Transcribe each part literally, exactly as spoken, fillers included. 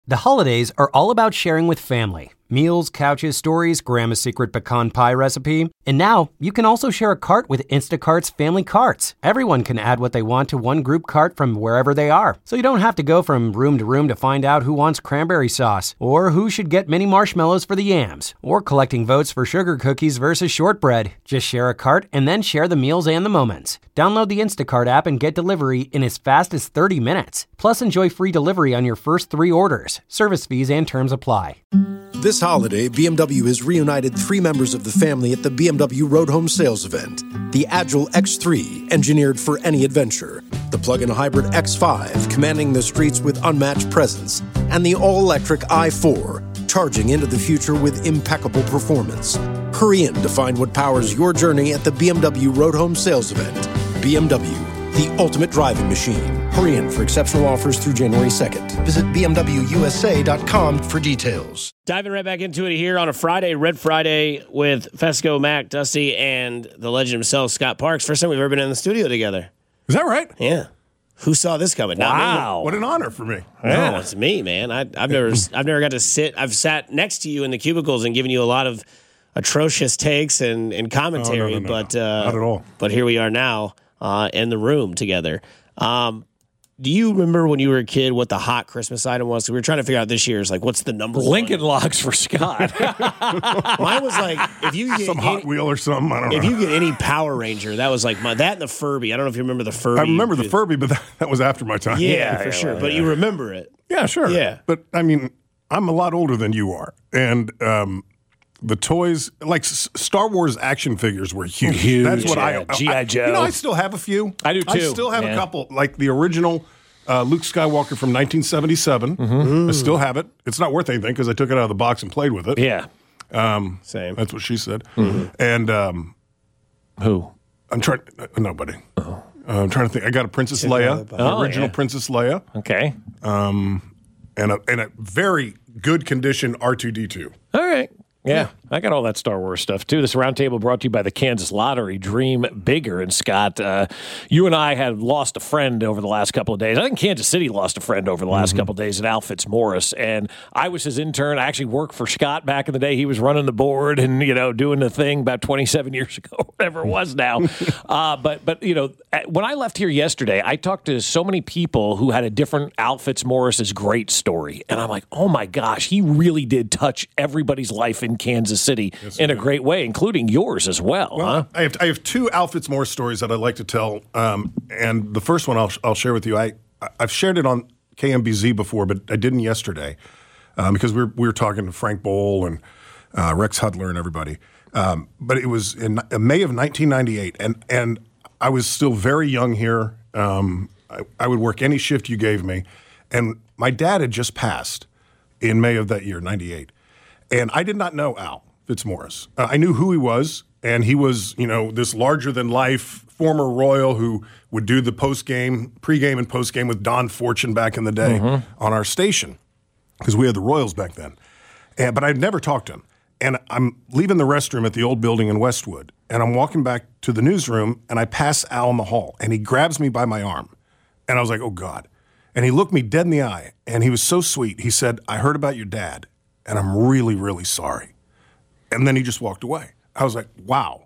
The holidays are all about sharing with family. Meals, couches, stories, Grandma's secret pecan pie recipe. And now, you can also share a cart with Instacart's Family Carts. Everyone can add what they want to one group cart from wherever they are. So you don't have to go from room to room to find out who wants cranberry sauce, or who should get mini marshmallows for the yams, or collecting votes for sugar cookies versus shortbread. Just share a cart and then share the meals and the moments. Download the Instacart app and get delivery in as fast as thirty minutes. Plus, enjoy free delivery on your first three orders. Service fees and terms apply. This holiday, B M W has reunited three members of the family at the B M W Road Home Sales Event. The Agile X three, engineered for any adventure. The plug-in hybrid X five, commanding the streets with unmatched presence. And the all-electric i four, charging into the future with impeccable performance. Hurry in to find what powers your journey at the B M W Road Home Sales Event. B M W, the ultimate driving machine. Hurry in for exceptional offers through January second. Visit B M W U S A dot com for details. Diving right back into it here on a Friday, Red Friday, with Fesco, Mac, Dusty, and the legend himself, Scott Parks. First time we've ever been in the studio together. Is that right? Yeah. Who saw this coming? Not Wow. me. What an honor for me. Yeah. No, it's me, man. I, I've never I've never got to sit. I've sat next to you in the cubicles and given you a lot of atrocious takes and, and commentary. Oh, no, no, no, but no. uh, Not at all. But here we are now uh, in the room together. Um, do you remember when you were a kid what the hot Christmas item was? So we were trying to figure out this year's, like, what's the number Lincoln one? Logs for Scott. Mine was like, if you get Some any, Hot Wheel or something. I don't if know. you get any Power Ranger, that was like my, that and the Furby. I don't know if you remember the Furby. I remember the Furby, but that, that was after my time. Yeah, Yeah, for yeah, sure. well, But yeah. you remember it. Yeah, sure. Yeah. But, I mean, I'm a lot older than you are. And um, the toys, like S- Star Wars action figures were huge. Huge, That's what yeah. I... G I. I- Joe. You know, I still have a few. I do, I too. still have Yeah. a couple. Like the original uh, Luke Skywalker from nineteen seventy-seven. Mm-hmm. I still have it. It's not worth anything because I took it out of the box and played with it. Yeah. Um, Same. That's what she said. And um, Who? I'm trying... Uh, nobody. Uh, I'm trying to think. I got a Princess Leia, the Oh, original yeah. Princess Leia, Okay. and a, and a very good condition R two D two. All right. Yeah, I got all that Star Wars stuff, too. This roundtable brought to you by the Kansas Lottery. Dream bigger. And, Scott, uh, you and I had lost a friend over the last couple of days. I think Kansas City lost a friend over the last Mm-hmm. couple of days at Al Fitzmaurice. And I was his intern. I actually worked for Scott back in the day. He was running the board and, you know, doing the thing about twenty-seven years ago, whatever it was now. uh, but, but you know, when I left here yesterday, I talked to so many people who had a different Al Fitzmaurice's great story. And I'm like, oh, my gosh, he really did touch everybody's life in Kansas City in a great way, including yours as well. Well, huh? I have I have two Al Fitzmaurice stories that I'd like to tell, um, and the first one I'll I'll share with you. I I've shared it on K M B Z before, but I didn't yesterday um, because we were we were talking to Frank Bowl and uh, Rex Hudler and everybody. Um, but it was in May of nineteen ninety-eight, and and I was still very young here. Um, I, I would work any shift you gave me, and my dad had just passed in May of that year, ninety-eight. And I did not know Al Fitzmaurice. Uh, I knew who he was, and he was, you know, this larger-than-life former Royal who would do the post-game, pre-game and post-game with Don Fortune back in the day on our station, because we had the Royals back then. And, but I'd never talked to him. And I'm leaving the restroom at the old building in Westwood, and I'm walking back to the newsroom, and I pass Al in the hall, and he grabs me by my arm. And I was like, oh, God. And he looked me dead in the eye, and he was so sweet. He said, I heard about your dad, and I'm really, really sorry. And then he just walked away. I was like, wow.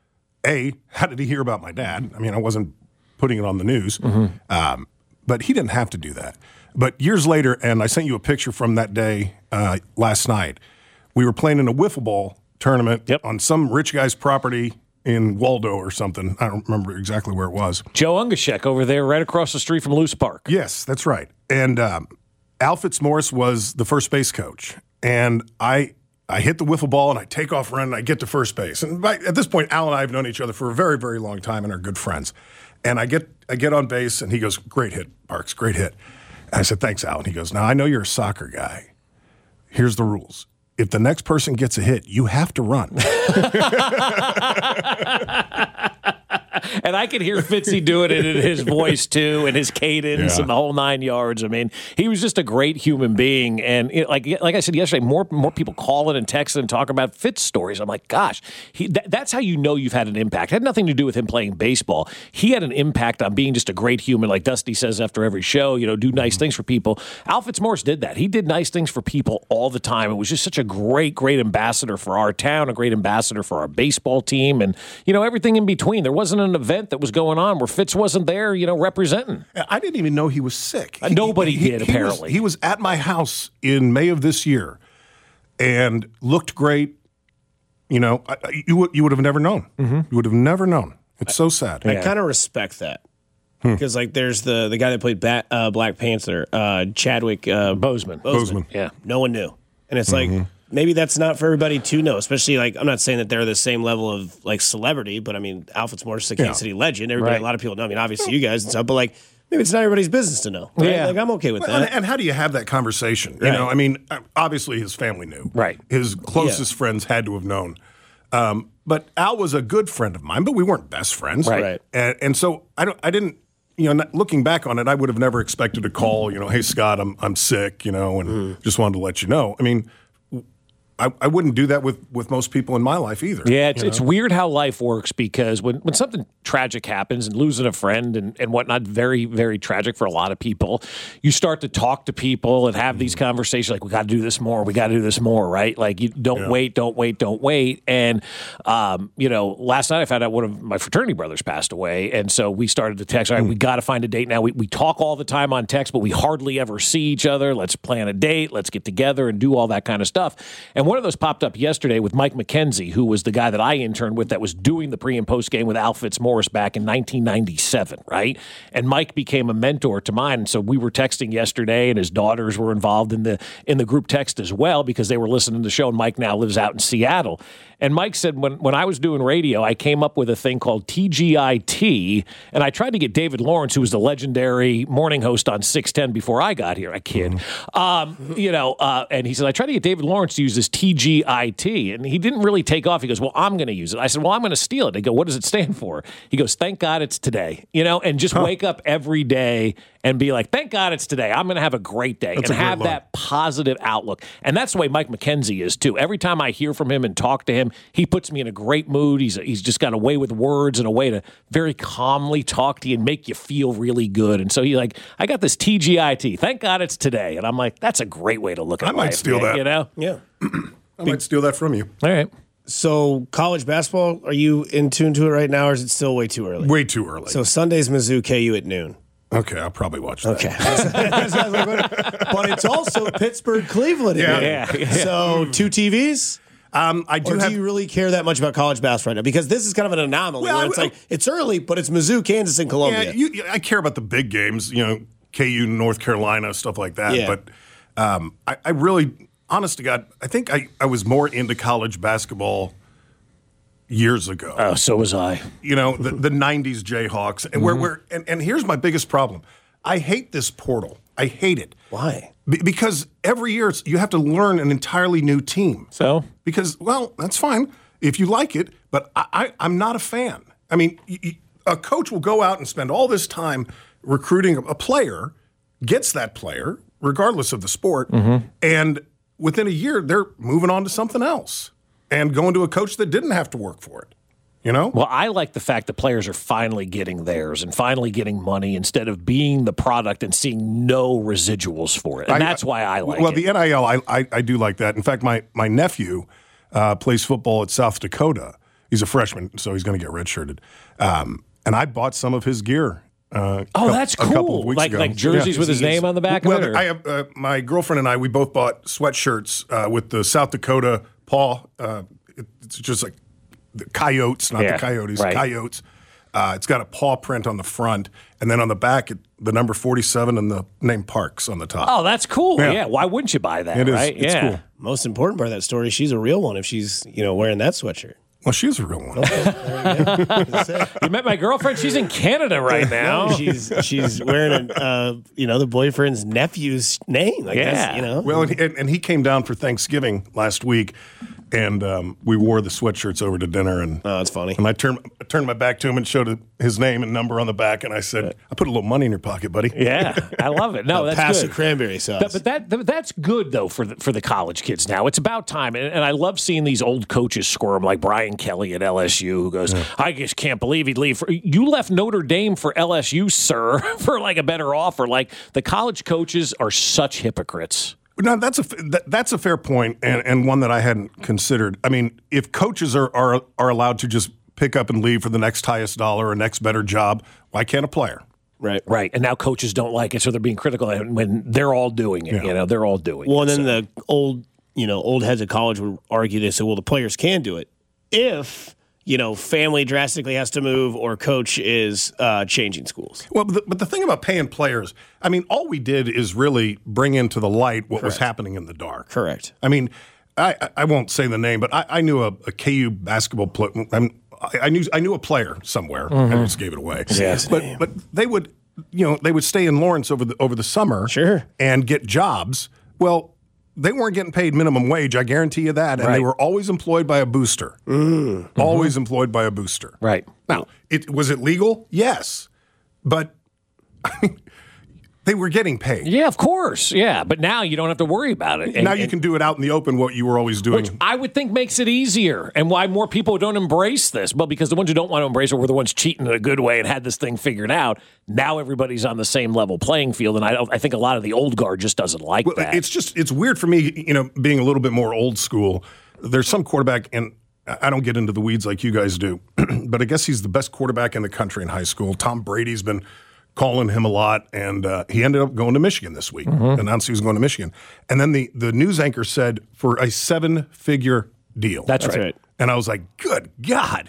A, how did he hear about my dad? I mean, I wasn't putting it on the news. Um, but he didn't have to do that. But years later, and I sent you a picture from that day uh, last night, we were playing in a wiffle ball tournament Yep. on some rich guy's property in Waldo or something. I don't remember exactly where it was. Joe Ungashek over there right across the street from Loose Park. Yes, that's right. And um, Al Fitzmaurice was the first base coach. And I I hit the wiffle ball, and I take off running, and I get to first base. And by, at this point, Al and I have known each other for a very, very long time and are good friends. And I get I get on base, and he goes, great hit, Parks, great hit. And I said, thanks, Al. And he goes, now, I know you're a soccer guy. Here's the rules. If the next person gets a hit, you have to run. And I could hear Fitzy doing it in his voice too, and his cadence Yeah. and the whole nine yards. I mean, he was just a great human being. And you know, like like I said yesterday, more more people calling and texting and talking about Fitz stories. I'm like, gosh, he, that, that's how you know you've had an impact. It had nothing to do with him playing baseball. He had an impact on being just a great human, like Dusty says after every show. You know, do nice things for people. Al Fitzmaurice did that. He did nice things for people all the time. It was just such a great, great ambassador for our town, a great ambassador for our baseball team, and you know everything in between. There wasn't an event that was going on where Fitz wasn't there, you know, representing. I didn't even know he was sick. Uh, nobody He- he- did, he was- apparently. He was at my house in May of this year and looked great. You know, I, I- you would you would have never known. Mm-hmm. You would have never known. It's so sad. I kind of respect that because, like, there's the the guy that played Bat, uh, Black Panther, uh, Chadwick uh, Boseman. Boseman. Yeah. No one knew, and it's like maybe that's not for everybody to know. Especially like I'm not saying that they're the same level of like celebrity, but I mean Al Fitzmaurice is a Kansas Yeah. City legend. Everybody, Right. a lot of people know. I mean, obviously you guys and stuff, but like maybe it's not everybody's business to know. Right? Yeah. Like I'm okay with Well, that. and, and how do you have that conversation? You Right. know, I mean, obviously his family knew. Right. His closest friends had to have known. Um, but Al was a good friend of mine, but we weren't best friends. Right. Right. And, and so I don't. I didn't. You know, not, looking back on it, I would have never expected a call. You know, hey Scott, I'm I'm sick. You know, and just wanted to let you know. I mean, I, I wouldn't do that with, with most people in my life either. Yeah, it's, you it's know? weird how life works because when, when something tragic happens and losing a friend and, and whatnot, very, very tragic for a lot of people, you start to talk to people and have these conversations like, we got to do this more, we got to do this more, right? Like, you don't Yeah. wait, don't wait, don't wait. And, um, you know, last night I found out one of my fraternity brothers passed away. And so we started to text, all right, we got to find a date now. We, we talk all the time on text, but we hardly ever see each other. Let's plan a date, let's get together and do all that kind of stuff. And one of those popped up yesterday with Mike McKenzie, who was the guy that I interned with that was doing the pre and post game with Al Fitzmaurice back in nineteen ninety-seven, right? And Mike became a mentor to mine. And so we were texting yesterday, and his daughters were involved in the in the group text as well because they were listening to the show. And Mike now lives out in Seattle. And Mike said, when, when I was doing radio, I came up with a thing called T G I T, and I tried to get David Lawrence, who was the legendary morning host on six ten before I got here. I kid. Mm-hmm. Um, you know, uh, and he said, I tried to get David Lawrence to use this T G I T, and he didn't really take off. He goes, well, I'm going to use it. I said, well, I'm going to steal it. I go, what does it stand for? He goes, thank God it's today. You know, and just wake up every day and be like, thank God it's today. I'm going to have a great day That's and a great have line. that positive outlook. And that's the way Mike McKenzie is too. Every time I hear from him and talk to him, he puts me in a great mood. He's he's just got a way with words and a way to very calmly talk to you and make you feel really good. And so he like, I got this T G I T. Thank God it's today. And I'm like, that's a great way to look at I might life, steal man, that. You know? Yeah. I might steal that from you. All right. So college basketball, are you in tune to it right now, or is it still way too early? Way too early. So Sunday's Mizzou K U at noon. okay, I'll probably watch that. Okay. But it's also Pittsburgh, Cleveland. Yeah. Yeah, yeah. So two T Vs? Um, I do Or have. do you really care that much about college basketball right now? Because this is kind of an anomaly Well, where I- it's like, it's early, but it's Mizzou, Kansas, and Columbia. Yeah, you, I care about the big games, you know, K U, North Carolina, stuff like that. Yeah. But um, I, I really, honest to God, I think I, I was more into college basketball years ago. Oh, so was I. you know, the, the nineties Jayhawks. And where, where and, and here's my biggest problem. I hate this portal. I hate it. Why? Be- because every year it's, you have to learn an entirely new team. So? Because, well, that's fine if you like it, but I, I, I'm not a fan. I mean, y- y- a coach will go out and spend all this time recruiting a, a player, gets that player, regardless of the sport, and within a year, they're moving on to something else and going to a coach that didn't have to work for it. You know? Well, I like the fact that players are finally getting theirs and finally getting money instead of being the product and seeing no residuals for it. And I- that's why I like well, it. the N I L, I, I, I do like that. In fact, my, my nephew uh, plays football at South Dakota. He's a freshman, so he's going to get redshirted. Um, and I bought some of his gear. Uh, Oh, cou- that's a couple cool. of weeks Like- ago. like jerseys with his name on the back of well, it, or- I have uh, my girlfriend and I. We both bought sweatshirts uh, with the South Dakota paw. Uh, it, it's just like the coyotes, not Yeah, the coyotes. right. Coyotes. Uh, it's got a paw print on the front, and then on the back, it, the number forty-seven and the name Parks on the top. Oh, that's cool. Yeah. Yeah. Why wouldn't you buy that, It is. right? It's yeah. cool. Most important part of that story, she's a real one if she's, you know, wearing that sweatshirt. Well, she's a real one. You met my girlfriend? She's in Canada right now. No, she's she's wearing a, uh, you know, the boyfriend's nephew's name. I Yeah. guess, you know. Well, and he, and he came down for Thanksgiving last week, and um, we wore the sweatshirts over to dinner. And Oh, that's funny. And I turned I turned my back to him and showed his name and number on the back, and I said, "I put a little money in your pocket, buddy." Yeah, I love it. No, that's Pass good. the cranberry sauce. But, but that th- that's good though for the, for the college kids now. It's about time, and, and I love seeing these old coaches squirm like Brian Kelly at L S U, who goes, yeah. "I just can't believe he'd leave. For, you left Notre Dame for L S U, sir, for like a better offer." Like the college coaches are such hypocrites. No, that's a that, that's a fair point, and, and one that I hadn't considered. I mean, if coaches are, are are allowed to just pick up and leave for the next highest dollar or next better job, why can't a player? Right, right. And now coaches don't like it, so they're being critical when they're all doing it. Yeah. You know, they're all doing well, it. Well, then so. the old you know old heads of college would argue this. So, well, the players can do it if. You know, family drastically has to move, or coach is uh, changing schools. Well, but the, but the thing about paying players, I mean, all we did is really bring into the light what Correct. was happening in the dark. Correct. I mean, I, I won't say the name, but I, I knew a, a K U basketball player. I, I knew I knew a player somewhere. Mm-hmm. I just gave it away. Yes. But but they would, you know, they would stay in Lawrence over the over the summer, sure, and get jobs. Well. They weren't getting paid minimum wage, I guarantee you that. And right. they were always employed by a booster. Mm. Always mm-hmm. employed by a booster. Right. Now, it was it legal? Yes. But I mean, they were getting paid. Yeah, of course. Yeah, but now you don't have to worry about it. And, now you and, can do it out in the open, what you were always doing. Which I would think makes it easier. And why more people don't embrace this? Well, because the ones who don't want to embrace it were the ones cheating in a good way and had this thing figured out. Now everybody's on the same level playing field, and I don't, I think a lot of the old guard just doesn't like well, that. It's just it's weird for me, you know, being a little bit more old school. There's some quarterback, and I don't get into the weeds like you guys do, but I guess he's the best quarterback in the country in high school. Tom Brady's been calling him a lot, and uh, he ended up going to Michigan this week, mm-hmm. announced he was going to Michigan. And then the, the news anchor said for a seven-figure deal. That's, That's right. right. And I was like, good God.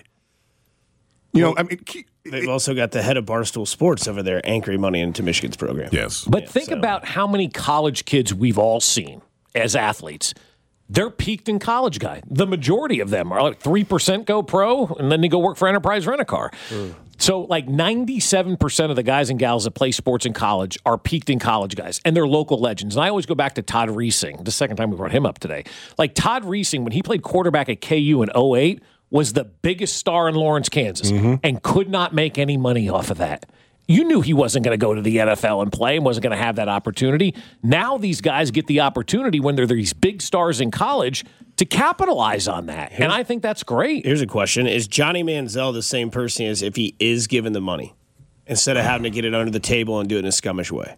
You well, know, I mean, they've also got the head of Barstool Sports over there anchoring money into Michigan's program. Yes. But yeah, think so. about how many college kids we've all seen as athletes. They're peaked in college, guy. The majority of them are like three percent go pro, and then they go work for Enterprise Rent-A-Car. Mm. So like ninety-seven percent of the guys and gals that play sports in college are peaked in college guys, and they're local legends. And I always go back to Todd Reesing, the second time we brought him up today. Like Todd Reesing, when he played quarterback at K U in oh eight, was the biggest star in Lawrence, Kansas, mm-hmm. and could not make any money off of that. You knew he wasn't going to go to the N F L and play and wasn't going to have that opportunity. Now these guys get the opportunity when they're these big stars in college to capitalize on that. And I think that's great. Here's a question. Is Johnny Manziel the same person as if he is given the money instead of having to get it under the table and do it in a scummish way?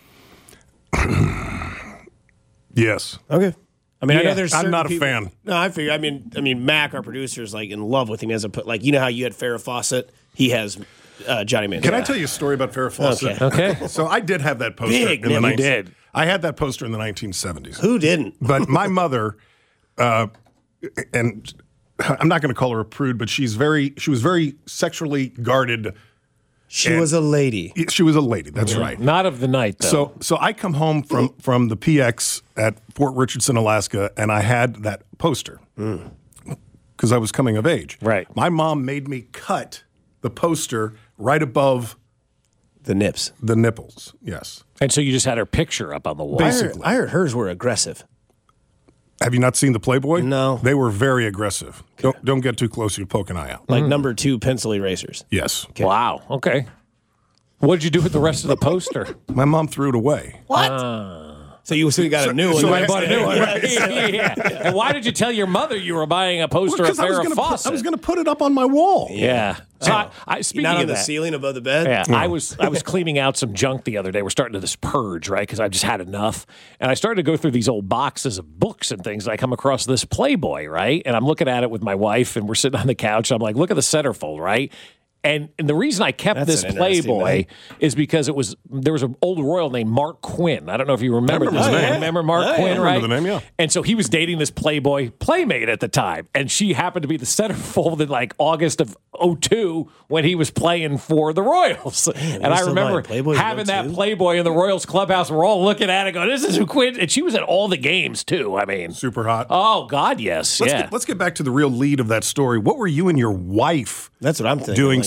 Yes. Okay. I mean, yeah, I know there's I'm not a people, fan. No, I figure. I mean, I mean, Mac, our producer, is like in love with him. He has a put like you know how you had Farrah Fawcett. He has uh, Johnny Manziel. Can I tell you a story about Farrah Fawcett? Okay. okay. So I did have that poster. Big, in the man, you did. I had that poster in the nineteen seventies. Who didn't? But my mother, uh, and I'm not going to call her a prude, but she's very. She was very sexually guarded. She was a lady. She was a lady. That's right. Not of the night, though. So, so I come home from from the P X at Fort Richardson, Alaska, and I had that poster because mm. I was coming of age. Right. My mom made me cut the poster right above the nips, the nipples. Yes. And so you just had her picture up on the wall. Basically, I heard, I heard hers were aggressive. Have you not seen the Playboy? No. They were very aggressive. Okay. Don't don't get too close; you poke an eye out. Like mm. number two pencil erasers. Yes. Okay. Wow. Okay. What did you do with the rest of the poster? My mom threw it away. What? Uh, so you so you got so, a new one. So I bought a new one. yeah. And why did you tell your mother you were buying a poster well, of Farrah gonna Fawcett? Put, I was going to put it up on my wall. Yeah. So I, I, speaking Not on of the that, ceiling above the bed. Yeah, no. I was I was cleaning out some junk the other day. We're starting to this purge, right? Because I just had enough, and I started to go through these old boxes of books and things. And I come across this Playboy, right? And I'm looking at it with my wife, and we're sitting on the couch. I'm like, look at the centerfold, right? And, and the reason I kept That's this Playboy is because it was there was an old royal named Mark Quinn. I don't know if you remember, remember this his name. Remember Mark Oh, Quinn, yeah. right? Remember the name, yeah. And so he was dating this Playboy playmate at the time, and she happened to be the centerfold in like August of oh two when he was playing for the Royals. Man, and I still remember buying Playboy in having that oh two? Playboy in the Royals clubhouse. We're all looking at it, going, "This is who Quinn." And she was at all the games too. I mean, Super hot. oh God, yes, Let's yeah. get, let's get back to the real lead of that story. What were you and your wife That's what I'm thinking. doing like,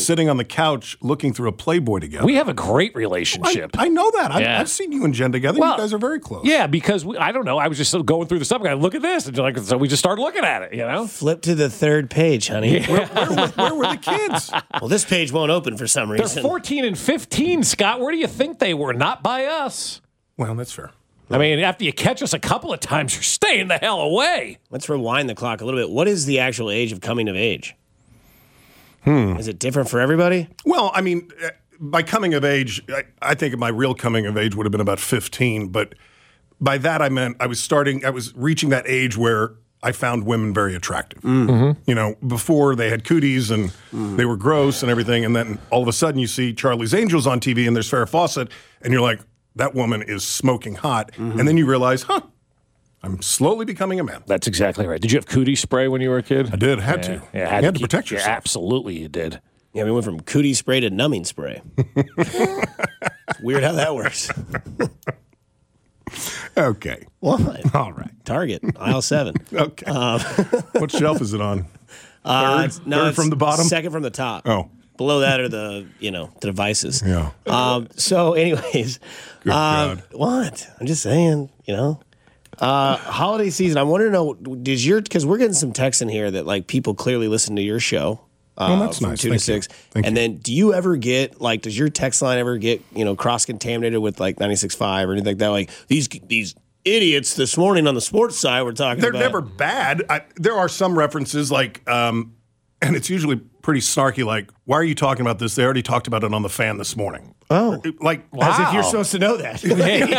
sitting on the couch looking through a Playboy together. We have a great I, relationship. I know that. I've, Yeah. I've seen you and Jen together. Well, you guys are very close. Yeah, because we, I don't know. I was just sort of going through the stuff. I look at this, and like, so we just started looking at it. You know, Flip to the third page, honey. Where, where, were- where were the kids? Well, this page won't open for some they're reason. fourteen and fifteen. Scott, where do you think they were? Not by us. Well, that's fair. I mean, after you catch us a couple of times, you're staying the hell away. Let's rewind the clock a little bit. What is the actual age of coming of age? Hmm. Is it different for everybody? Well, I mean, uh, by coming of age, I, I think my real coming of age would have been about fifteen. But by that, I meant I was starting, I was reaching that age where I found women very attractive. Mm-hmm. You know, before they had cooties and mm. they were gross and everything. And then all of a sudden you see Charlie's Angels on T V and there's Farrah Fawcett. And you're like, that woman is smoking hot. Mm-hmm. And then you realize, huh, I'm slowly becoming a man. That's exactly right. Did you have cootie spray when you were a kid? I did, had yeah. to. Yeah, had you had to keep- protect yourself. Yeah, absolutely, you did. Yeah, we went from cootie spray to numbing spray. It's weird how that works. Okay. What? All right. Target, aisle seven. Okay. Um, What shelf is it on? Uh, Third? it's- no, Third it's from the bottom? Second from the top. Oh. Below that are the, you know, the devices. Yeah. Um, so, anyways, Good uh, God. what? I'm just saying, you know. Uh, holiday season. I want to know, did your, because we're getting some texts in here that like people clearly listen to your show. Uh, Oh, that's from nice. two Thank to you. six. Thank and you. then do you ever get, like, does your text line ever get, you know, cross contaminated with like ninety-six point five or anything like that? Like, these, these idiots this morning on the sports side were talking They're about. never bad. I, there are some references like, um, and it's usually pretty snarky, like, why are you talking about this? They already talked about it on The Fan this morning. Oh. Like, As if Wow. you're supposed to know that.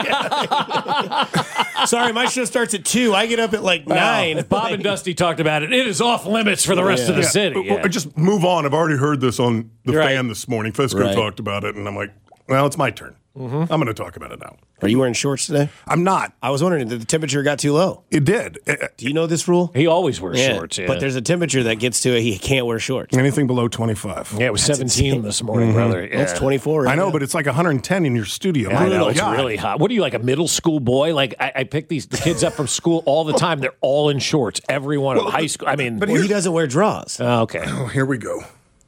Sorry, my show starts at two. I get up at like nine. Bob and Dusty talked about it. It is off limits for the rest of the Yeah. city. Or- Yeah. or just move on. I've already heard this on The Right. Fan this morning. Fesco Right. talked about it, and I'm like, well, it's my turn. I'm going to talk about it now. Are you wearing shorts today? I'm not. I was wondering, did the temperature got too low? It did. Uh, Do you know this rule? He always wears shorts. Yeah. But there's a temperature that gets to it. He can't wear shorts. Anything below twenty-five. yeah, it was seventeen this morning, brother. Yeah. That's twenty-four. Right I know, now. but it's like one hundred ten in your studio. I know My it's God. really hot. What are you, like a middle school boy? Like I, I pick these the kids up from school all the time. They're all in shorts. Every one of them. High school. I mean, but Well, he here's- doesn't wear drawers. oh, okay. Oh, here we go.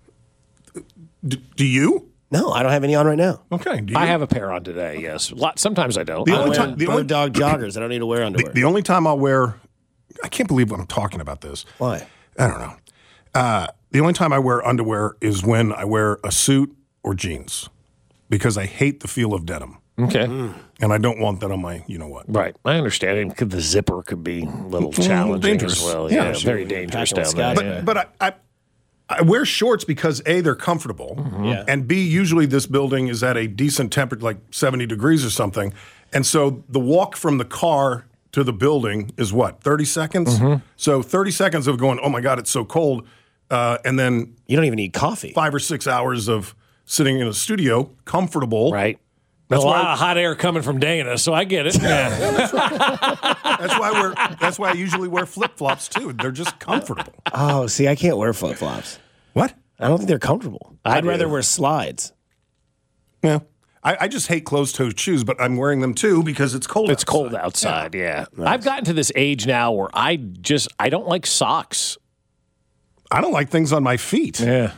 D- do you? No, I don't have any on right now. Okay. Do you? I have a pair on today. Yes. Lot, sometimes I don't. The I only wear- time- the Bird only- dog joggers. I don't need to wear underwear. The only time I'll wear, I can't believe I'm talking about this. Why? I don't know. Uh, the only time I wear underwear is when I wear a suit or jeans because I hate the feel of denim. okay. And I don't want that on my, you know what. Right. I understand. It could- the zipper could be a little challenging dangerous. as well. Yeah, Yeah, sure. very dangerous Packing down with there. Scotch. yeah. But I, I, I wear shorts because A, they're comfortable. Yeah. And B, usually this building is at a decent temperature, like seventy degrees or something. And so the walk from the car to the building is what, thirty seconds? So thirty seconds of going, oh my God, it's so cold. Uh, and then You don't even need coffee. five or six hours of sitting in a studio, comfortable. Right. That's a why- lot of hot air coming from Dana, so I get it. Yeah. That's why we're. That's why I usually wear flip flops too. They're just comfortable. Oh, see, I can't wear flip flops. What? I don't think they're comfortable. I I'd do. rather wear slides. Yeah. I, I just hate closed-toed shoes, but I'm wearing them too because it's cold. It's outside. cold outside, yeah. I've gotten to this age now where I just I don't like socks. I don't like things on my feet, Yeah.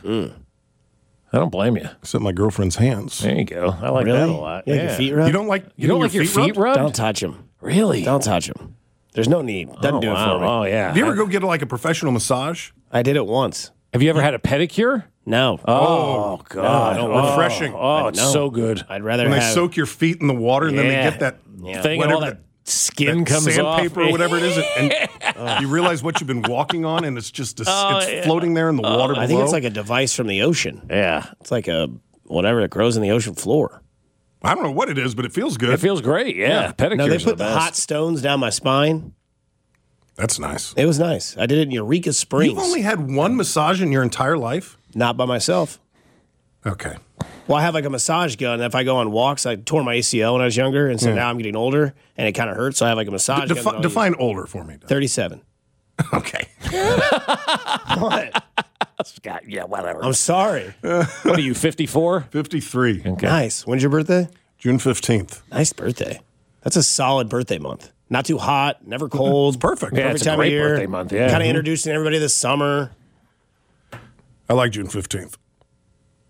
I don't blame you. except my girlfriend's hands. There you go. I like Really? that a lot. You like yeah. your feet rubbed? You don't like You don't like your feet rubbed? Don't touch them. Really? Don't touch them. There's no need. Doesn't oh, do it wow. for me. Oh, yeah. Do you ever go get like a professional massage? I did it once. Have you ever had a pedicure? No. Oh, God. don't oh, want refreshing. Oh, it's No. so good. I'd rather When they have. soak your feet in the water and then they Yeah. get that Thing and all whatever that skin that comes off. sandpaper or whatever it is, and you realize what you've been walking on, and it's just a, Oh, it's yeah. floating there in the water below. I think it's like a device from the ocean. Yeah. It's like a whatever that grows in the ocean floor. I don't know what it is, but it feels good. It feels great. Yeah. Pedicures No, they are put the the best. hot stones down my spine. That's nice. It was nice. I did it in Eureka Springs. You've only had one massage in your entire life? Not by myself. Okay. Well, I have like a massage gun. If I go on walks, I tore my A C L when I was younger, and so now I'm getting older, and it kind of hurts. So I have like a massage gun. Defi- that I'll define older for me. use. thirty-seven. Okay. What? Scott, yeah, whatever. I'm sorry. what are you, fifty-four? fifty-three. Nice. When's your birthday? June fifteenth. Nice birthday. That's a solid birthday month. Not too hot, never cold. Perfect. Yeah, Perfect it's a time great of year. birthday month, yeah. Kind of Mhm. introducing everybody this summer. I like June fifteenth.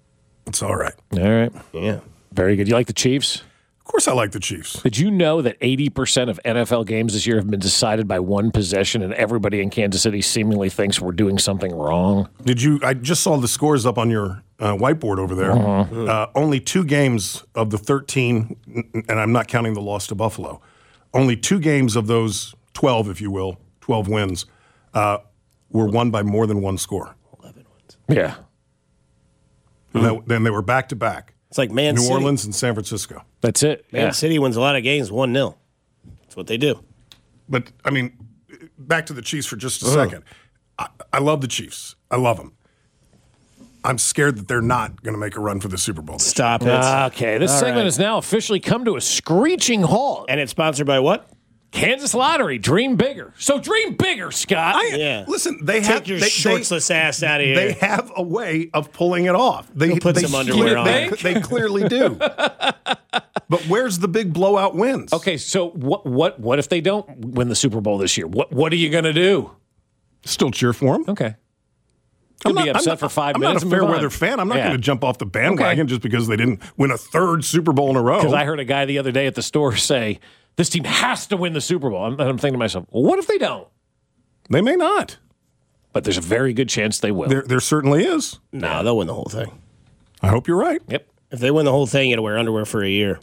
It's all right. All right. Yeah. Very good. You like the Chiefs? Of course I like the Chiefs. Did you know that eighty percent of N F L games this year have been decided by one possession, and everybody in Kansas City seemingly thinks we're doing something wrong? Did you? I just saw the scores up on your uh, whiteboard over there. Uh-huh. Uh, only two games of the thirteen, and I'm not counting the loss to Buffalo, only two games of those twelve, if you will, twelve wins, uh, were won by more than one score. eleven wins. Yeah. And that- then they were back-to-back. It's like Man New City. Orleans and San Francisco. That's it. Man Yeah. City wins a lot of games one nil. That's what they do. But, I mean, back to the Chiefs for just a Uh-huh. second. I, I love the Chiefs. I love them. I'm scared that they're not going to make a run for the Super Bowl. this year. Stop it. Okay, this All segment right. has now officially come to a screeching halt. And it's sponsored by what? Kansas Lottery, dream bigger. So dream bigger, Scott. I, Yeah. Listen, they Take have your they, shortsless ass out of here. They have a way of pulling it off. They Go put they some underwear on. They, they clearly do. But where's the big blowout wins? Okay, so what what what if they don't win the Super Bowl this year? What what are you going to do? Still cheer for them. Okay. I'm You'll be not, upset I'm not, for five I'm minutes. not a and fair move weather on. fan. I'm not Yeah. going to jump off the bandwagon Okay. just because they didn't win a third Super Bowl in a row. Because I heard a guy the other day at the store say, this team has to win the Super Bowl. I'm, I'm thinking to myself, well, what if they don't? They may not. But there's a very good chance they will. There, there certainly is. No, they'll win the whole thing. I hope you're right. Yep. If they win the whole thing, you got to wear underwear for a year.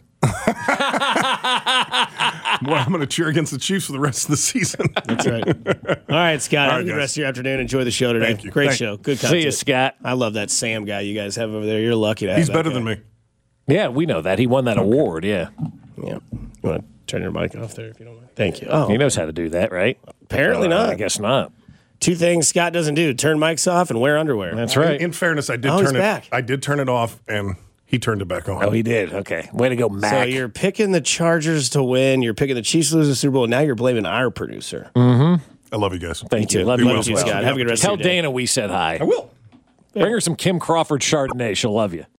Boy, I'm going to cheer against the Chiefs for the rest of the season. That's right. All right, Scott. All Have right, a good guys. rest of your afternoon. Enjoy the show today. Thank you. Great Thank show. Good See content. you, Scott. I love that Sam guy you guys have over there. You're lucky to have He's that better guy. than me. Yeah, we know that. He won that award, yeah. Yeah. You want to turn your mic off there if you don't mind? Thank you. Oh, He knows how to do that, right? apparently Uh, not. I guess not. Two things Scott doesn't do: turn mics off and wear underwear. That's right. In, in fairness, I did Oh, he's turn it. back. I did turn it off, and he turned it back on. Oh, he did. Okay. Way to go, Mac. So you're picking the Chargers to win. You're picking the Chiefs to lose the Super Bowl. And now you're blaming our producer. Mm. I love you guys. Thank you. too. Love Be you well, as you, well. Scott. Have a good rest Tell of your day. Dana we said hi. I will. Bring her some Kim Crawford Chardonnay. She'll love you.